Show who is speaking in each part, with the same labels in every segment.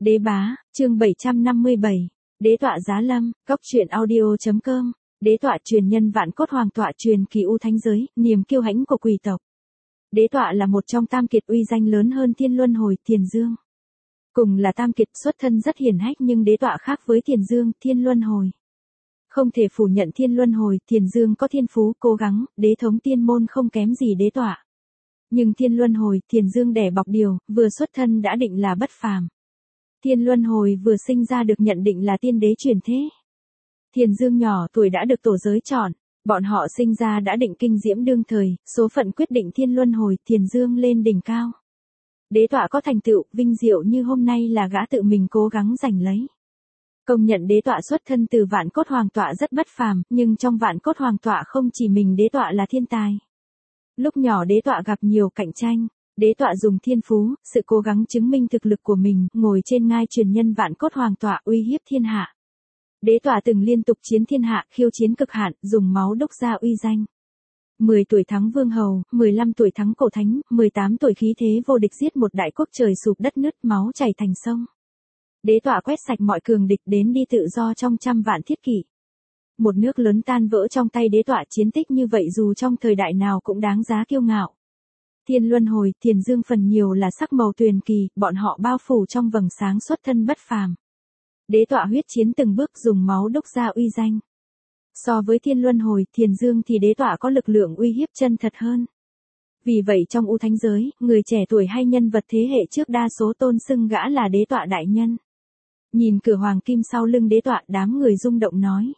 Speaker 1: Đế bá, chương 757. Đế tọa Giá Lâm, Cốc truyện audio.com. Đế tọa truyền nhân vạn cốt hoàng tọa truyền kỳ u thánh giới, niềm kiêu hãnh của quỷ tộc. Đế tọa là một trong tam kiệt uy danh lớn hơn Thiên Luân Hồi, Thiền Dương. Cùng là tam kiệt xuất thân rất hiển hách nhưng đế tọa khác với Thiền Dương, Thiên Luân Hồi. Không thể phủ nhận Thiên Luân Hồi, Thiền Dương có thiên phú, cố gắng, đế thống tiên môn không kém gì đế tọa. Nhưng Thiên Luân Hồi, Thiền Dương đẻ bọc điều, vừa xuất thân đã định là bất phàm. Thiên Luân Hồi vừa sinh ra được nhận định là tiên đế truyền thế. Thiền Dương nhỏ tuổi đã được tổ giới chọn, bọn họ sinh ra đã định kinh diễm đương thời, số phận quyết định Thiên Luân Hồi, Thiền Dương lên đỉnh cao. Đế tọa có thành tựu, vinh diệu như hôm nay là gã tự mình cố gắng giành lấy. Công nhận đế tọa xuất thân từ vạn cốt hoàng tọa rất bất phàm, nhưng trong vạn cốt hoàng tọa không chỉ mình đế tọa là thiên tài. Lúc nhỏ đế tọa gặp nhiều cạnh tranh, đế tọa dùng thiên phú, sự cố gắng chứng minh thực lực của mình, ngồi trên ngai truyền nhân vạn cốt hoàng tọa uy hiếp thiên hạ. Đế tọa từng liên tục chiến thiên hạ, khiêu chiến cực hạn, dùng máu đúc ra uy danh. 10 tuổi thắng vương hầu, 15 tuổi thắng cổ thánh, 18 tuổi khí thế vô địch giết một đại quốc trời sụp đất nứt máu chảy thành sông. Đế tọa quét sạch mọi cường địch đến đi tự do trong trăm vạn thiết kỷ. Một nước lớn tan vỡ trong tay đế tọa, chiến tích như vậy dù trong thời đại nào cũng đáng giá kiêu ngạo. Thiên Luân Hồi, Thiền Dương phần nhiều là sắc màu tuyền kỳ, bọn họ bao phủ trong vầng sáng xuất thân bất phàm. Đế tọa huyết chiến từng bước dùng máu đúc ra uy danh. So với Thiên Luân Hồi, Thiền Dương thì đế tọa có lực lượng uy hiếp chân thật hơn. Vì vậy trong u thánh giới, người trẻ tuổi hay nhân vật thế hệ trước đa số tôn xưng gã là đế tọa đại nhân. Nhìn cửa hoàng kim sau lưng đế tọa, đám người rung động nói.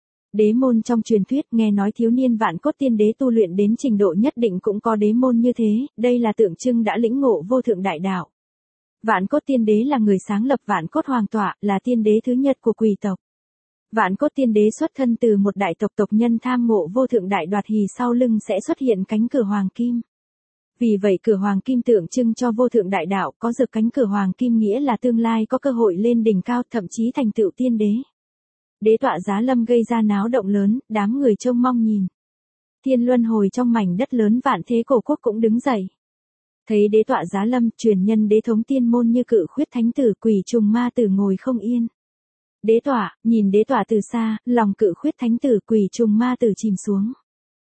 Speaker 1: Đế môn trong truyền thuyết, nghe nói thiếu niên vạn cốt tiên đế tu luyện đến trình độ nhất định cũng có đế môn như thế, đây là tượng trưng đã lĩnh ngộ vô thượng đại đạo. Vạn cốt tiên đế là người sáng lập vạn cốt hoàng tọa, là tiên đế thứ nhất của quỷ tộc. Vạn cốt tiên đế xuất thân từ một đại tộc tộc nhân tham ngộ vô thượng đại đoạt hì, sau lưng sẽ xuất hiện cánh cửa hoàng kim. Vì vậy cửa hoàng kim tượng trưng cho vô thượng đại đạo, có rực cánh cửa hoàng kim nghĩa là tương lai có cơ hội lên đỉnh cao, thậm chí thành tựu tiên đế. Đế tọa Giá Lâm gây ra náo động lớn, đám người trông mong nhìn. Thiên Luân Hồi trong mảnh đất lớn vạn thế cổ quốc cũng đứng dậy. Thấy đế tọa Giá Lâm, truyền nhân đế thống tiên môn như cự khuyết thánh tử, quỷ trùng ma tử ngồi không yên. Đế tọa, nhìn đế tọa từ xa, lòng cự khuyết thánh tử, quỷ trùng ma tử chìm xuống.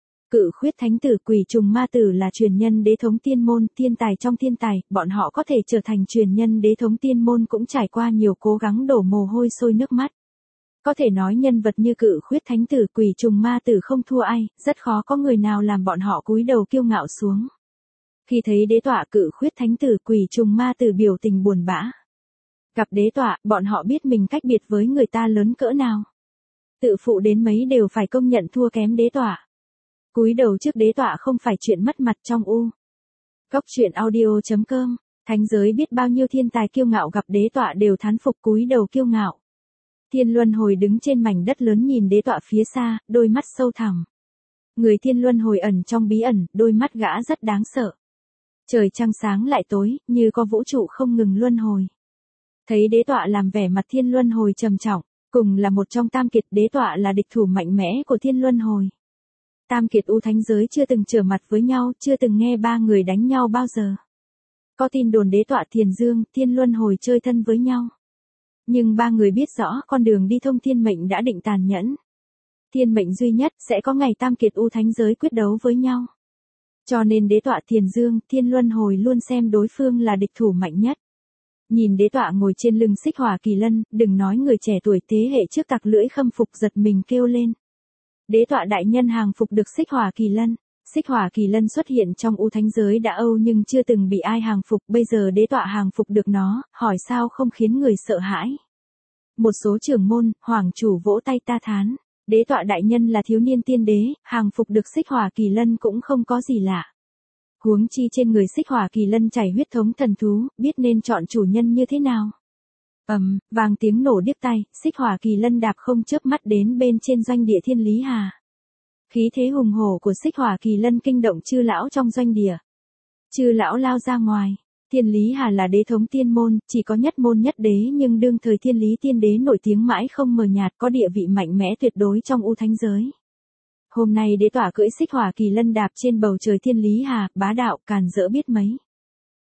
Speaker 1: Cự khuyết thánh tử, quỷ trùng ma tử là truyền nhân đế thống tiên môn, thiên tài trong thiên tài, bọn họ có thể trở thành truyền nhân đế thống tiên môn cũng trải qua nhiều cố gắng đổ mồ hôi sôi nước mắt. Có thể nói nhân vật như cự khuyết thánh tử, quỷ trùng ma tử không thua ai, rất khó có người nào làm bọn họ cúi đầu kiêu ngạo xuống. Khi thấy đế tọa, cự khuyết thánh tử, quỷ trùng ma tử biểu tình buồn bã. Gặp đế tọa, bọn họ biết mình cách biệt với người ta lớn cỡ nào. Tự phụ đến mấy đều phải công nhận thua kém đế tọa. Cúi đầu trước đế tọa không phải chuyện mất mặt trong u. Cốc truyện audio.com. Thánh giới biết bao nhiêu thiên tài kiêu ngạo gặp đế tọa đều thán phục cúi đầu kiêu ngạo. Thiên Luân Hồi đứng trên mảnh đất lớn nhìn đế tọa phía xa, đôi mắt sâu thẳm. Người Thiên Luân Hồi ẩn trong bí ẩn, đôi mắt gã rất đáng sợ. Trời trăng sáng lại tối, như có vũ trụ không ngừng luân hồi. Thấy đế tọa làm vẻ mặt Thiên Luân Hồi trầm trọng, cùng là một trong tam kiệt, đế tọa là địch thủ mạnh mẽ của Thiên Luân Hồi. Tam kiệt u thánh giới chưa từng trở mặt với nhau, chưa từng nghe ba người đánh nhau bao giờ. Có tin đồn đế tọa Thiền Dương, Thiên Luân Hồi chơi thân với nhau. Nhưng ba người biết rõ con đường đi thông thiên mệnh đã định tàn nhẫn. Thiên mệnh duy nhất sẽ có ngày tam kiệt u thánh giới quyết đấu với nhau. Cho nên đế tọa Thiền Dương, Thiên Luân Hồi luôn xem đối phương là địch thủ mạnh nhất. Nhìn đế tọa ngồi trên lưng xích hỏa kỳ lân, đừng nói người trẻ tuổi thế hệ trước tặc lưỡi khâm phục giật mình kêu lên. Đế tọa đại nhân hàng phục được xích hỏa kỳ lân. Xích hỏa kỳ lân xuất hiện trong u thánh giới đã âu nhưng chưa từng bị ai hàng phục, bây giờ đế tọa hàng phục được nó, hỏi sao không khiến người sợ hãi. Một số trưởng môn, hoàng chủ vỗ tay ta thán. Đế tọa đại nhân là thiếu niên tiên đế, hàng phục được xích hỏa kỳ lân cũng không có gì lạ. Huống chi trên người xích hỏa kỳ lân chảy huyết thống thần thú, biết nên chọn chủ nhân như thế nào. Vang tiếng nổ điếc tai, xích hỏa kỳ lân đạp không chớp mắt đến bên trên doanh địa Thiên Lý Hà. Khí thế hùng hổ của xích hỏa kỳ lân kinh động chư lão trong doanh địa. Chư lão lao ra ngoài. Thiên Lý Hà là đế thống tiên môn, chỉ có nhất môn nhất đế nhưng đương thời Thiên Lý tiên đế nổi tiếng mãi không mờ nhạt, có địa vị mạnh mẽ tuyệt đối trong u thánh giới. Hôm nay đế tọa cưỡi xích hỏa kỳ lân đạp trên bầu trời Thiên Lý Hà, bá đạo càn rỡ biết mấy.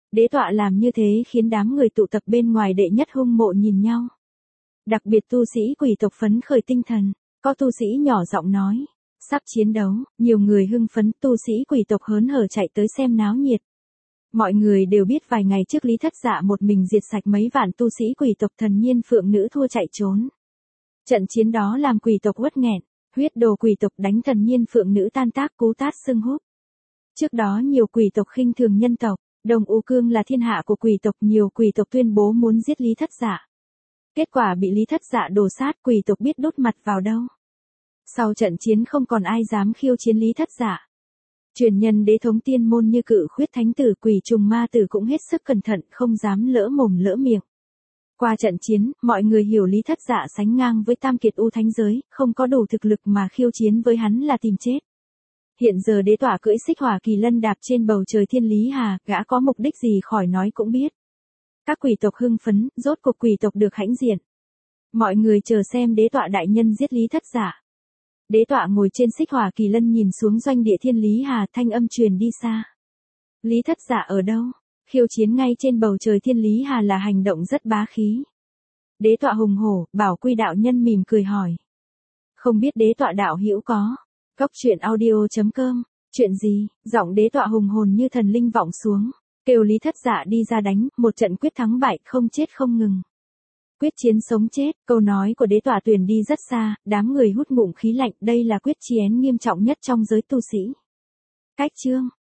Speaker 1: Đế tọa làm như thế khiến đám người tụ tập bên ngoài đệ nhất hung mộ nhìn nhau. Đặc biệt tu sĩ quỷ tộc phấn khởi tinh thần, có tu sĩ nhỏ giọng nói. Sắp chiến đấu, nhiều người hưng phấn, tu sĩ quỷ tộc hớn hở chạy tới xem náo nhiệt. Mọi người đều biết vài ngày trước Lý Thất Dạ một mình diệt sạch mấy vạn tu sĩ quỷ tộc thần nhiên phượng nữ thua chạy trốn. Trận chiến đó làm quỷ tộc uất nghẹn, huyết đồ quỷ tộc đánh thần nhiên phượng nữ tan tác cú tát xương húp. Trước đó nhiều quỷ tộc khinh thường nhân tộc, Đồng U Cương là thiên hạ của quỷ tộc, nhiều quỷ tộc tuyên bố muốn giết Lý Thất Dạ. Kết quả bị Lý Thất Dạ đổ sát, quỷ tộc biết đốt mặt vào đâu. Sau trận chiến không còn ai dám khiêu chiến Lý Thất Dạ. Truyền nhân đế thống tiên môn như Cự Khuyết thánh tử, Quỷ Trùng ma tử cũng hết sức cẩn thận, không dám lỡ mồm lỡ miệng. Qua trận chiến, mọi người hiểu Lý Thất Dạ sánh ngang với tam kiệt u thánh giới, không có đủ thực lực mà khiêu chiến với hắn là tìm chết. Hiện giờ đế tỏa cưỡi xích hỏa kỳ lân đạp trên bầu trời thiên lý hà, gã có mục đích gì khỏi nói cũng biết. Các quỷ tộc hưng phấn, rốt cuộc quỷ tộc được hãnh diện. Mọi người chờ xem đế tọa đại nhân giết Lý Thất Dạ. Đế tọa ngồi trên xích hỏa kỳ lân nhìn xuống doanh địa thiên lý hà, thanh âm truyền đi xa. Lý Thất Dạ ở đâu? Khiêu chiến ngay trên bầu trời thiên lý hà là hành động rất bá khí. Đế tọa hùng hổ, Bảo Quy đạo nhân mỉm cười hỏi. Không biết đế tọa đạo hữu có. Cốc truyện audio.com. Chuyện gì? Giọng đế tọa hùng hồn như thần linh vọng xuống. Kêu Lý Thất Dạ đi ra đánh, một trận quyết thắng bại, không chết không ngừng. Quyết chiến sống chết, câu nói của đế tọa truyền đi rất xa, đám người hút ngụm khí lạnh, đây là quyết chiến nghiêm trọng nhất trong giới tu sĩ. Cách chương